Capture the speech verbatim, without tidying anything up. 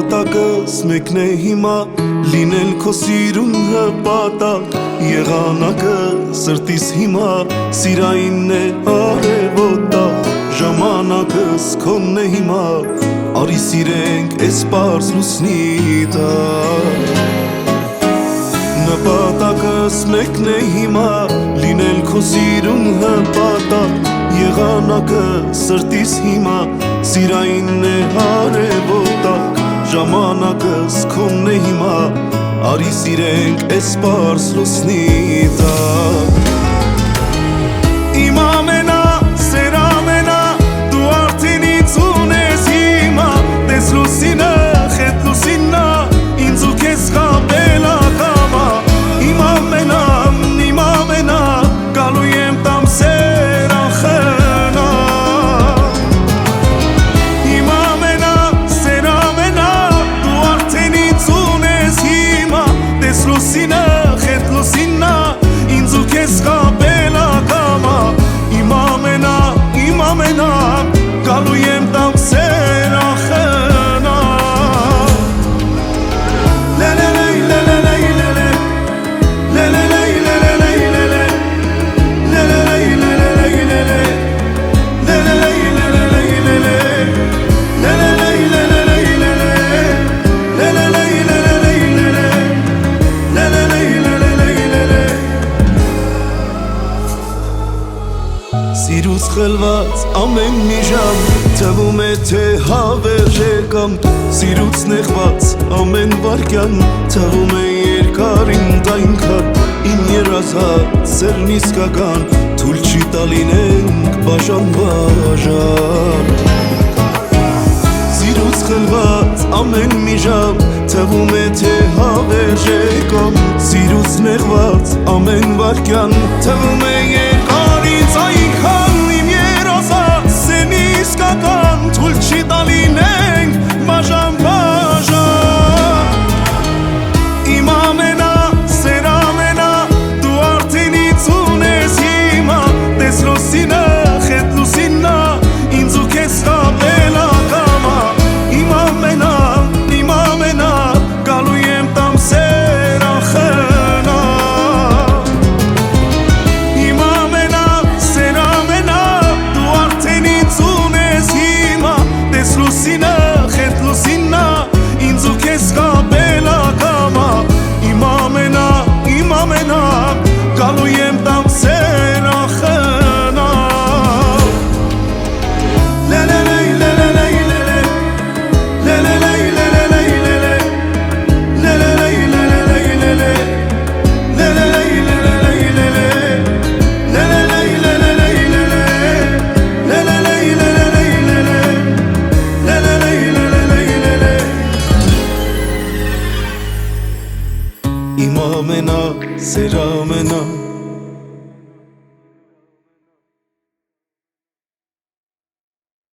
Նպատակս մեկն է հիմա լինել քո սիրուն հպատակ Եղանակը սրտիս հիմա սիրայինն է արևոտակ Ժամանակս քոնն է հիմա արի սիրենք էս պարզ լուսնի տակ Նպատակս մեկն է հիմա լինել քո սիրուն հպատակ Եղանակը սրտիս հիմա սիրայինն է արևոտակ Ժամանակս քոնն է հիմա արի սիրենք էս պարզ լուսնի տակ Իմ ամենա սեր ամենա դու արդեն ինձ ունես հիմա Տես լուսինը խետ լուսինա ինձ ու քեզ խաբել ակամա Իմ ամենա իմ ամենա գալու եմ տամ սեր անխնա Իմ ամենա սեր ամենա դու արդեն ինձ ունես հիմա Տես լուսինը խետ լուսինա ինձ ու քեզ խաբել ակամա Իմ ամենա իմ ամենա գալու եմ տամ սեր անխնա Սիրուց խլված ամեն մի ժամ թվում է թե հավերժ եկամ Սիրուց նեղված ամեն վարկյան թվում է երկար ինձ այնքան Իմ երազած սերն իսկական թույլ չի տա լինենք բաժան բաժան Սիրուց խլված ամեն մի ժամ թվում է թե հավերժ եկամ Սիրուց նեղված ամեն վարկյան թվում է երկար ինձ այնքան Իմ երազած սերն իսկական թույլ չի տա լինենք բաժան բաժան Իմ ամենա սեր ամենա դու արդեն ինձ ունես հիմա Տես լուսինը խետ լուսինա ինձ ու քեզ խաբել ակամա Իմ ամենա իմ ամենա գալու եմ տամ սեր անխնա Իմ ամենա սեր ամենա դու արդեն ինձ ունես հիմա Տես լուսինը խետ լուսինա ինձ ու քեզ խաբել ակամա Իմ ամենա իմ ամենա գալու եմ տամ սեր անխնա Իմ ամենա սեր ամենա